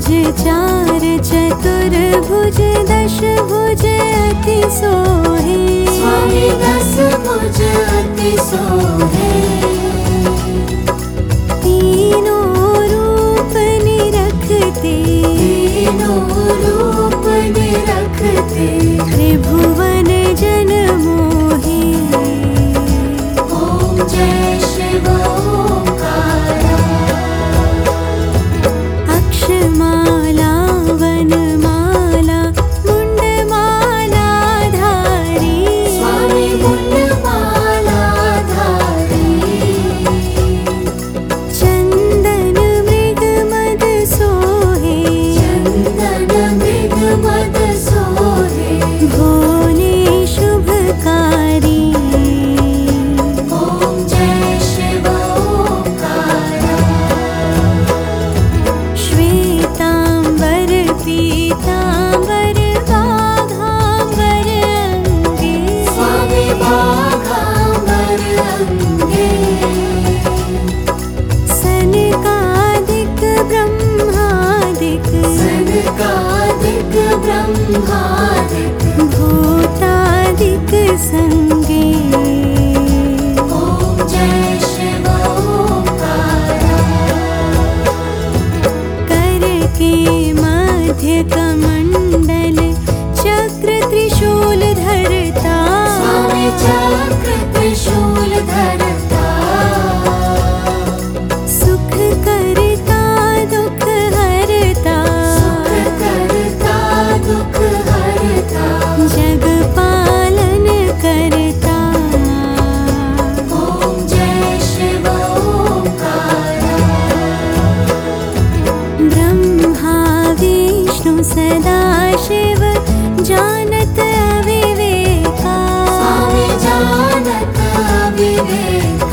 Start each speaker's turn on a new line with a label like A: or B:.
A: भुज चार चतुर्भुज दश भुज अति सोहे।
B: स्वामी 10 भुज अति सोहे।
A: तीनों रूप निरखते,
B: तीनों रूप निरखते,
A: त्रिभुवन जन मोहे।
B: ओम जय शिव ओंकारा।
A: अक्षमाला वनमाला मुंडमाला धारी।
B: स्वामी मुंडमाला धारी।
A: चंदन मृग मद सोहे,
B: चंदन मृग मद सोहे।
A: भोले शुभकारी।
B: ओम जय शिव ओंकारा।
A: श्वेतांबर पीतांबर बाघांबर अंगे।
B: स्वामी बाघांबर अंगे।
A: सनकादिक ब्रह्मादिक,
B: सनकादिक ब्रह्मादिक।
A: भूतादिक संगे।
B: ओम जय शिव ओंकारा।
A: कर के मध्य कमंडल चक्र त्रिशूल धरता।
B: स्वामी चक्र त्रिशूल धरता।
A: सुख करता दुख हरता,
B: सुख करता दुख हरता।
A: जग पालन करता।
B: ओम जय शिव ओंकारा।
A: ब्रह्मा विष्णु सदा शिव जानत अविवेका।
B: स्वामी जानत अविवेका।